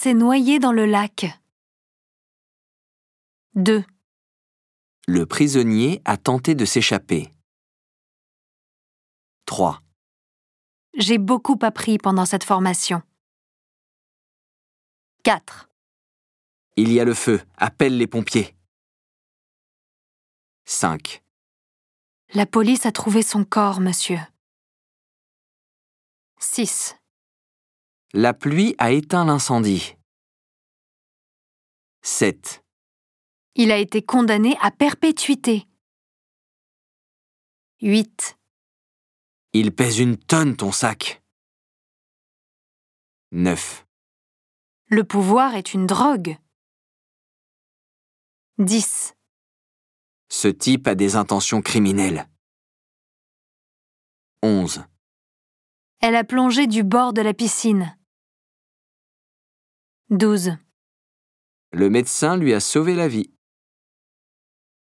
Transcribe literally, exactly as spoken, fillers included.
s'est noyé dans le lac. deux. Le prisonnier a tenté de s'échapper. trois. J'ai beaucoup appris pendant cette formation. quatre. Il y a le feu, appelle les pompiers. cinq. La police a trouvé son corps, monsieur. six. La pluie a éteint l'incendie. sept. Il a été condamné à perpétuité. huit. Il pèse une tonne ton sac. neuf. Le pouvoir est une drogue. dix. Ce type a des intentions criminelles. onze. Elle a plongé du bord de la piscine. douze. Le médecin lui a sauvé la vie.